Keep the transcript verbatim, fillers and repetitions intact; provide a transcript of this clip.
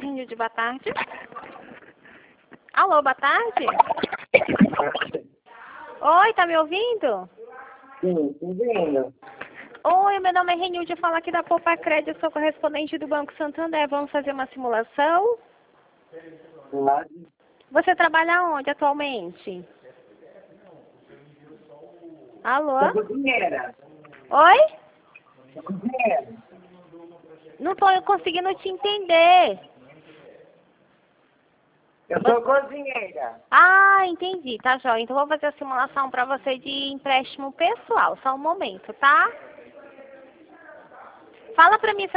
Renilde, boa tarde. Alô, boa tarde. Oi, tá me ouvindo? Sim, ouvindo. Oi, meu nome é Renilde, eu falo aqui da Poupa Crédito, sou correspondente do Banco Santander. Vamos fazer uma simulação? Pode. Você trabalha onde atualmente? Alô? Sou cozinheira. Oi? Sou cozinheira. Não tô conseguindo te entender. Eu sou cozinheira. Ah, entendi, tá jóia. Então vou fazer a simulação para você de empréstimo pessoal. Só um momento, tá? Fala pra mim